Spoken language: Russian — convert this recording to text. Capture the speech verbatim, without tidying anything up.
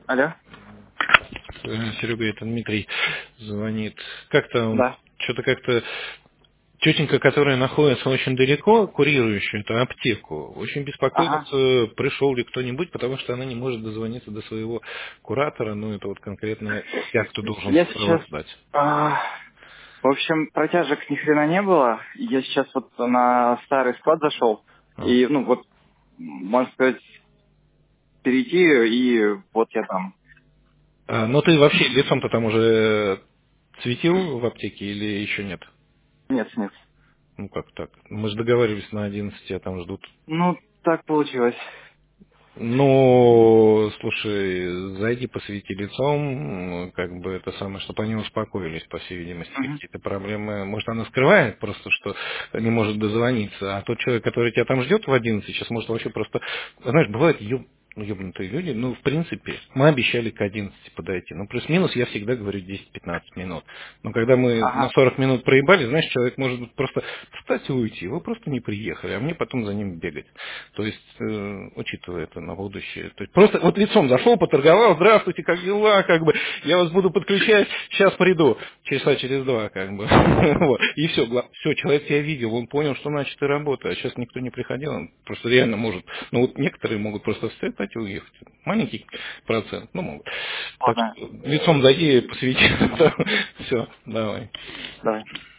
Алло. Э, Серега, это Дмитрий звонит. Как-то, Да. что-то как-то тетенька, которая находится очень далеко, курирующая эту аптеку, очень Ага. беспокоится, пришел ли кто-нибудь, потому что она не может дозвониться до своего куратора, ну, это вот конкретно я, кто должен Я сейчас... сопровождать. а, в общем, протяжек ни хрена не было. Я сейчас вот на старый склад зашел. А. И, ну, вот, можно сказать, перейти, и вот я там. А, но ты вообще лицом-то там уже светил в аптеке или еще нет? Нет, нет. Ну, как так? Мы же договаривались на одиннадцать, а там ждут. Ну, так получилось. Ну, слушай, зайди посвети лицом, как бы это самое, чтобы они успокоились, по всей видимости, Мгм. какие-то проблемы. Может, она скрывает просто, что не может дозвониться, а тот человек, который тебя там ждет в одиннадцать, сейчас может вообще просто... Знаешь, бывает еб... ну, ебнутые люди, ну, в принципе, мы обещали к одиннадцати подойти. Ну, плюс-минус я всегда говорю десять-пятнадцать минут. Но когда мы на Ага. сорок минут проебали, знаешь, человек может просто встать и уйти. Вы просто не приехали, а мне потом за ним бегать. То есть, э, учитывая это на будущее. То есть, просто вот лицом зашел, поторговал, здравствуйте, как дела, как бы, я вас буду подключать, сейчас приду, часа через два, как бы. Вот. И все, все, человек тебя видел, он понял, что начата работа, а сейчас никто не приходил, он просто реально может, ну вот некоторые могут просто встать и уехать. Маленький процент, ну могут. Так Ладно. что лицом зайди, посвети, все, давай. Давай.